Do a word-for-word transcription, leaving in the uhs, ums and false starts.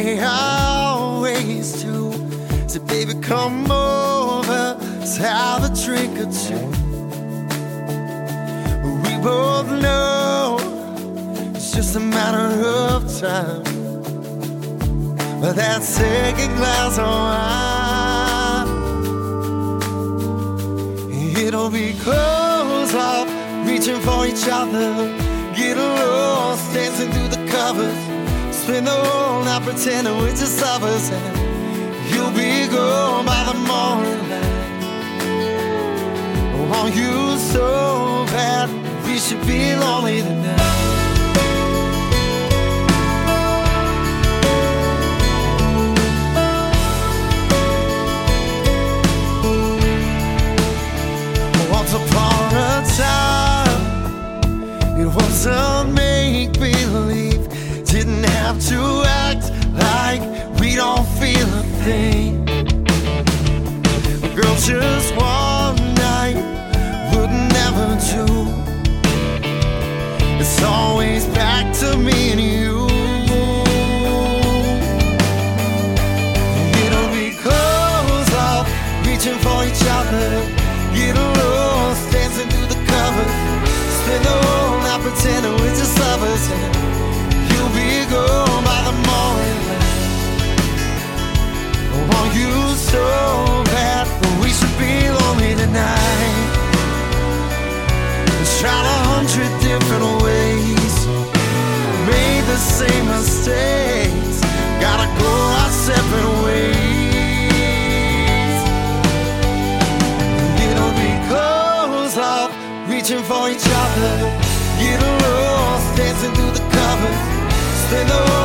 way I always do. So baby, come over, let's have a drink or two. We both know it's just a matter of time, but that second glass of wine, it'll be close off, reaching for each other, getting lost, dancing through the covers. Spend the whole night pretending we're just lovers, and you'll be gone by the morning light. I want you so bad, we should be lonely tonight. Once upon a time, it was a make-believe. Didn't have to act like we don't feel a thing. Girl, just one night would never do. It's always back to me and you. It'll be close off, reaching for each other, getting lost, dancing through the covers. Spend the whole night pretending we're just lovers, and you'll be gone by the morning light. I want you so bad, but we should be lonely tonight. Let's try a hundred different ways, made the same mistakes, gotta go our separate ways. It'll be close off, reaching for each other, getting lost, dancing through the covers. Spend the